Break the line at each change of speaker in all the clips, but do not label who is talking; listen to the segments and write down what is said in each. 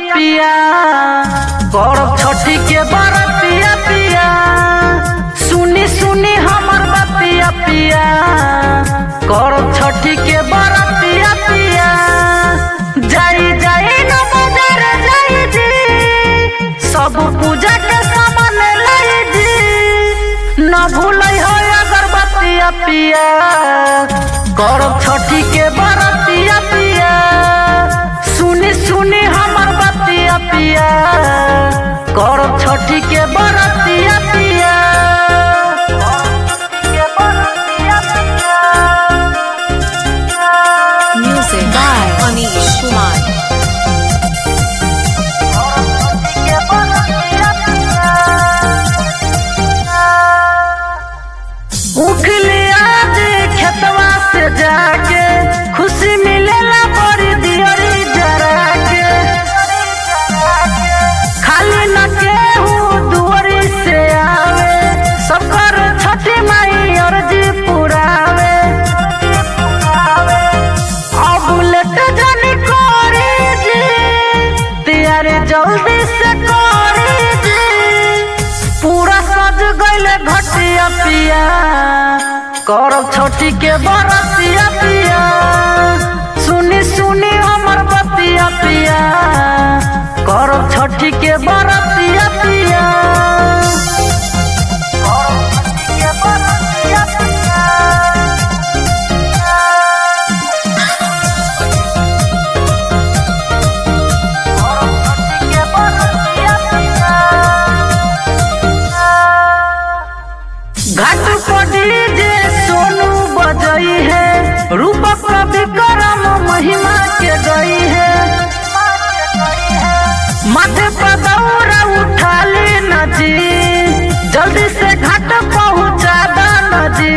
पिया करब छठी के बरतिया पिया सुनी सुनी हमर बतिया पिया करब छठी के बरतिया पिया जाई जाई न बाजार जाई जी सब पूजा के सामान लाई जी न भूलै हो अगरबत्तिया पिया करब छठी के बरतिया पिया सुनी सुनी हमर बतिया पिया करब छठी के बरतिया पिया
Music by Anish Kumar.
उखलिया दे खेतवा से जाके खुशी मिलेला बड़ी दियरी जरा के खाली न केहू दुआरी से आवे सबकर छठी माई अर्जी पुरावे अब लेट जानी करी जी तैयारी जल्दी से करी जी पूरा सज गइले घटिया पिया करब छठी के बरतिया पिया सुनी सुनी हमर बतिया पिया करब छठी के बरतिया पिया घाट पर डीजे सोनू बजई है रूपक विक्रम महिमा के गई है माथे पर दौरा उठा ले न जी जल्दी से घाट पहुँचा दन जी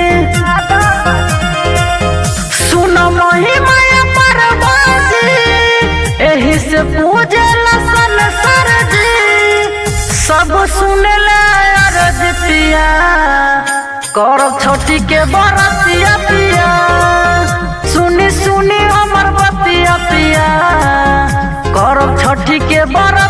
सुन महिमा परबाजी एही से पूजे लसन सर जी सब सुने ले अरज पिया करब छठी के बरतिया पिया सुनी सुनी हमर बतिया पिया करब छठी के बरतिया